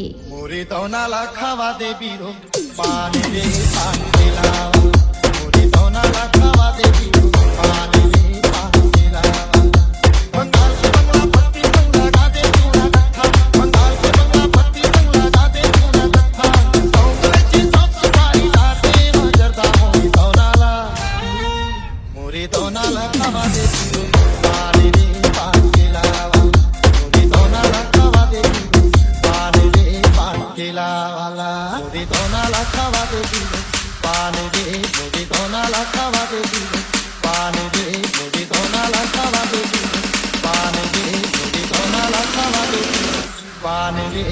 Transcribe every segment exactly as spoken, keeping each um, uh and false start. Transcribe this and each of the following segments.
मोरे दोनाला खावा दे बीरो पानी रे पानी लावा मोरे दोनाला खावा दे बीरो पानी रे पानी लावा बंगाल के बंगला पत्ती संग लगा दे चूना दत्था बंगाल के बंगला पत्ती संग लगा दे चूना दत्था सौंदर्य सब सुपारी लाते मजरदा मोरे दोनाला मोरे दोनाला खावा दे बीरो पानी रे पानी लावा मोरे दोनाला खावा दे बीरो पानी रे पानी लावा मोरे दोनाला खावा दे बीरो पानी रे मोरे दोनाला खावा दे बीरो पानी रे मोरे दोनाला खावा दे बीरो पानी रे मोरे दोनाला खावा दे बीरो पानी रे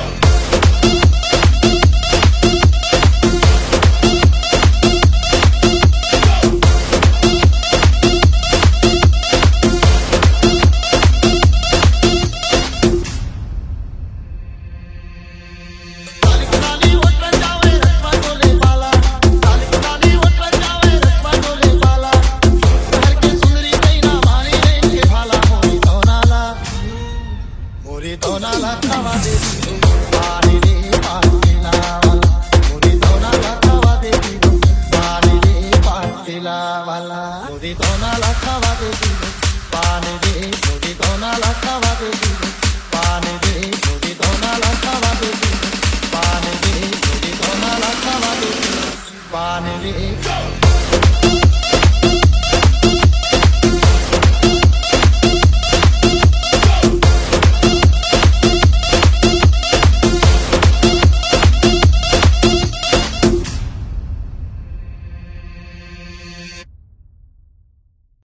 मोरे दोनाला खावा दे बीरो पानी रे पानी लावा मोरे दोनाला खावा दे बीरो पानी रे पानी लावा मोरे दोनाला खावा दे बीरो पानी रे मोरे दोनाला खावा दे बीरो पानी रे मोरे दोनाला खावा दे बीरो पानी रे मोरे दोनाला खावा दे बीरो पानी रे